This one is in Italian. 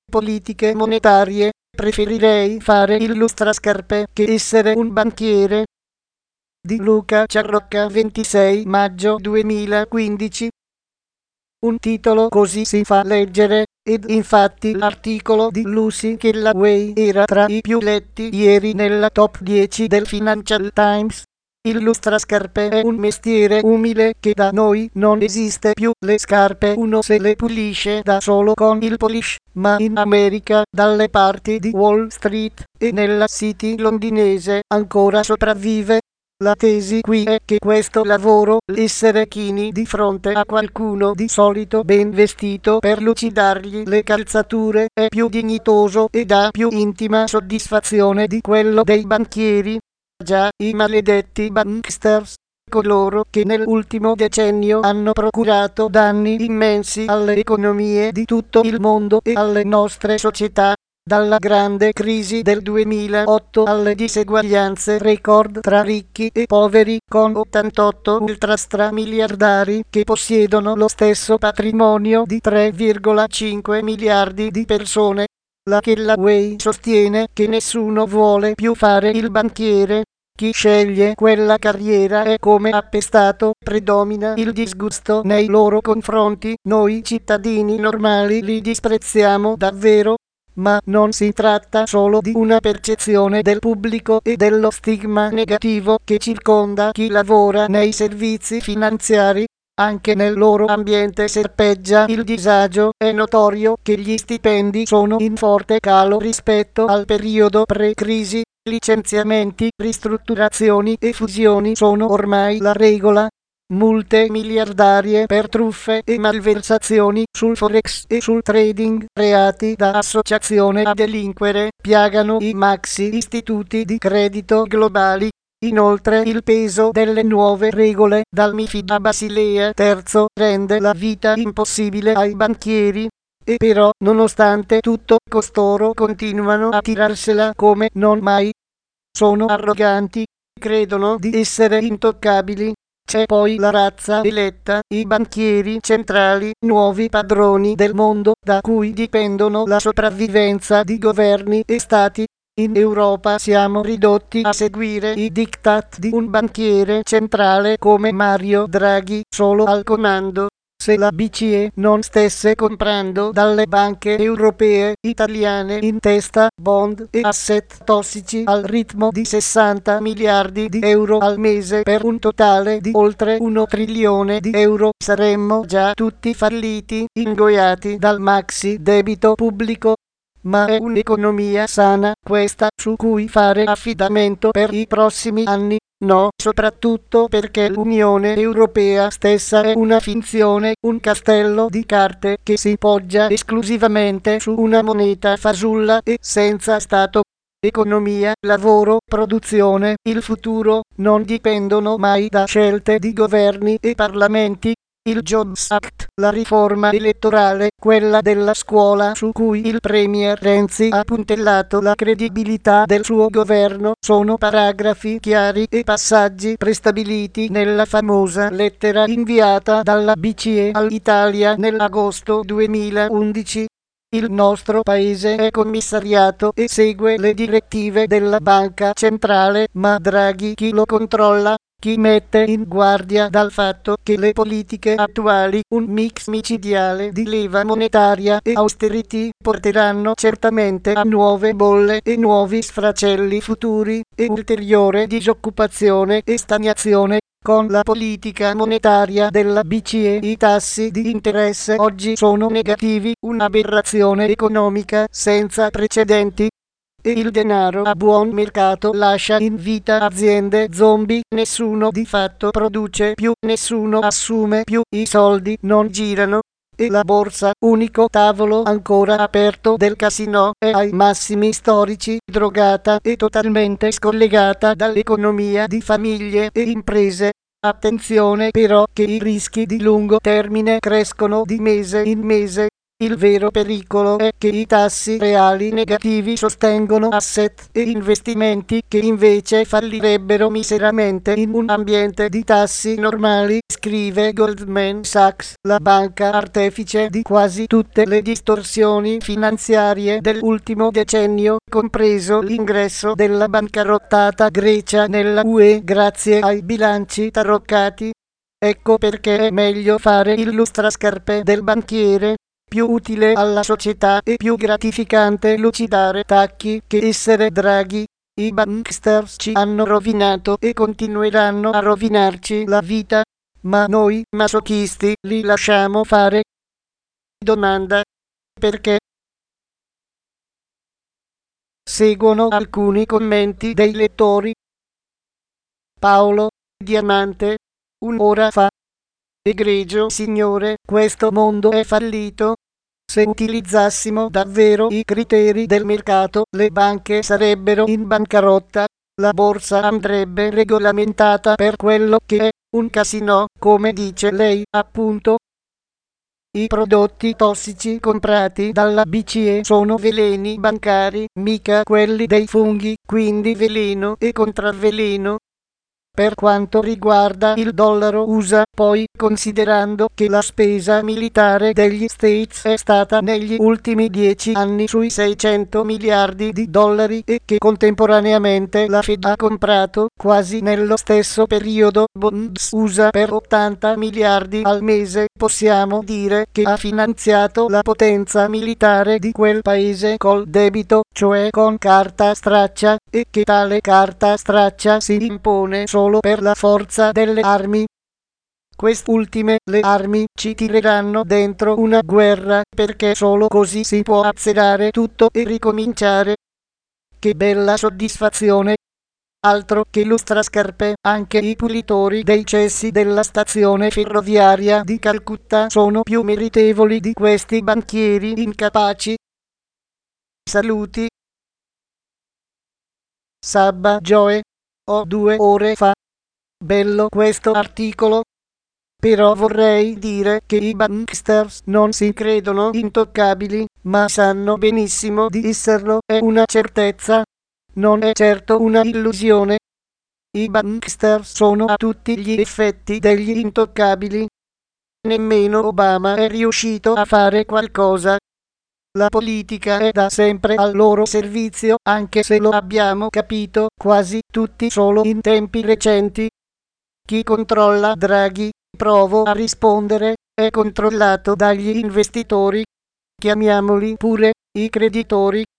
politiche monetarie, preferirei fare il lustrascarpe che essere un banchiere. Di Luca Ciarrocca, 26 maggio 2015. Un titolo così si fa leggere, ed infatti l'articolo di Lucy Kellaway era tra i più letti ieri nella top 10 del Financial Times. Il lustrascarpe è un mestiere umile che da noi non esiste più. Le scarpe uno se le pulisce da solo con il polish, ma in America, dalle parti di Wall Street e nella City londinese, ancora sopravvive. La tesi qui è che questo lavoro, l'essere chini di fronte a qualcuno di solito ben vestito per lucidargli le calzature, è più dignitoso e dà più intima soddisfazione di quello dei banchieri. Già, i maledetti banksters, coloro che nell'ultimo decennio hanno procurato danni immensi alle economie di tutto il mondo e alle nostre società. Dalla grande crisi del 2008 alle diseguaglianze record tra ricchi e poveri, con 88 ultrastramiliardari che possiedono lo stesso patrimonio di 3,5 miliardi di persone. La Kellaway sostiene che nessuno vuole più fare il banchiere. Chi sceglie quella carriera è come appestato, predomina il disgusto nei loro confronti. Noi cittadini normali li disprezziamo davvero. Ma non si tratta solo di una percezione del pubblico e dello stigma negativo che circonda chi lavora nei servizi finanziari. Anche nel loro ambiente serpeggia il disagio. È notorio che gli stipendi sono in forte calo rispetto al periodo pre-crisi. Licenziamenti, ristrutturazioni e fusioni sono ormai la regola. Multe miliardarie per truffe e malversazioni sul forex e sul trading, reati da associazione a delinquere, piagano i maxi istituti di credito globali. Inoltre il peso delle nuove regole dal MiFID a Basilea III rende la vita impossibile ai banchieri. E però, nonostante tutto, costoro continuano a tirarsela come non mai. Sono arroganti, credono di essere intoccabili. C'è poi la razza eletta, i banchieri centrali, nuovi padroni del mondo, da cui dipendono la sopravvivenza di governi e stati. In Europa siamo ridotti a seguire i diktat di un banchiere centrale come Mario Draghi, solo al comando. Se la BCE non stesse comprando dalle banche europee, italiane in testa, bond e asset tossici al ritmo di 60 miliardi di euro al mese per un totale di oltre 1 trilione di euro, saremmo già tutti falliti, ingoiati dal maxi debito pubblico. Ma è un'economia sana questa su cui fare affidamento per i prossimi anni? No, soprattutto perché l'Unione Europea stessa è una finzione, un castello di carte che si poggia esclusivamente su una moneta fasulla e senza Stato. Economia, lavoro, produzione, il futuro non dipendono mai da scelte di governi e parlamenti. Il Jobs Act, la riforma elettorale, quella della scuola su cui il premier Renzi ha puntellato la credibilità del suo governo, sono paragrafi chiari e passaggi prestabiliti nella famosa lettera inviata dalla BCE all'Italia nell'agosto 2011. Il nostro paese è commissariato e segue le direttive della banca centrale, ma Draghi chi lo controlla? Chi mette in guardia dal fatto che le politiche attuali, un mix micidiale di leva monetaria e austerity, porteranno certamente a nuove bolle e nuovi sfracelli futuri e ulteriore disoccupazione e stagnazione. Con la politica monetaria della BCE i tassi di interesse oggi sono negativi, un'aberrazione economica senza precedenti. E il denaro a buon mercato lascia in vita aziende zombie, nessuno di fatto produce più, nessuno assume più, i soldi non girano. E la borsa, unico tavolo ancora aperto del casino, è ai massimi storici, drogata e totalmente scollegata dall'economia di famiglie e imprese. Attenzione però che i rischi di lungo termine crescono di mese in mese. Il vero pericolo è che i tassi reali negativi sostengono asset e investimenti che invece fallirebbero miseramente in un ambiente di tassi normali, scrive Goldman Sachs, la banca artefice di quasi tutte le distorsioni finanziarie dell'ultimo decennio, compreso l'ingresso della bancarottata Grecia nella UE grazie ai bilanci taroccati. Ecco perché è meglio fare il lustrascarpe del banchiere, più utile alla società e più gratificante lucidare tacchi che essere Draghi. I banksters ci hanno rovinato e continueranno a rovinarci la vita, ma noi masochisti li lasciamo fare. Domanda: perché? Seguono alcuni commenti dei lettori. Paolo Diamante, un'ora fa. Egregio signore, questo mondo è fallito. Se utilizzassimo davvero i criteri del mercato, le banche sarebbero in bancarotta, la borsa andrebbe regolamentata per quello che è, un casinò, come dice lei, appunto. I prodotti tossici comprati dalla BCE sono veleni bancari, mica quelli dei funghi, quindi veleno e contravveleno. Per quanto riguarda il dollaro USA, poi, considerando che la spesa militare degli States è stata negli ultimi 10 anni sui 600 miliardi di dollari e che contemporaneamente la Fed ha comprato, quasi nello stesso periodo, bonds USA per 80 miliardi al mese, possiamo dire che ha finanziato la potenza militare di quel paese col debito, cioè con carta straccia, e che tale carta straccia si impone solo per la forza delle armi. Quest'ultime, le armi, ci tireranno dentro una guerra, perché solo così si può azzerare tutto e ricominciare. Che bella soddisfazione! Altro che lustrascarpe, anche i pulitori dei cessi della stazione ferroviaria di Calcutta sono più meritevoli di questi banchieri incapaci. Saluti. Sabba Joe. Ho 2 ore fa. Bello questo articolo. Però vorrei dire che i banksters non si credono intoccabili, ma sanno benissimo di esserlo, è una certezza. Non è certo una illusione. I banksters sono a tutti gli effetti degli intoccabili. Nemmeno Obama è riuscito a fare qualcosa. La politica è da sempre al loro servizio, anche se lo abbiamo capito quasi tutti solo in tempi recenti. Chi controlla Draghi, provo a rispondere, è controllato dagli investitori. Chiamiamoli pure i creditori.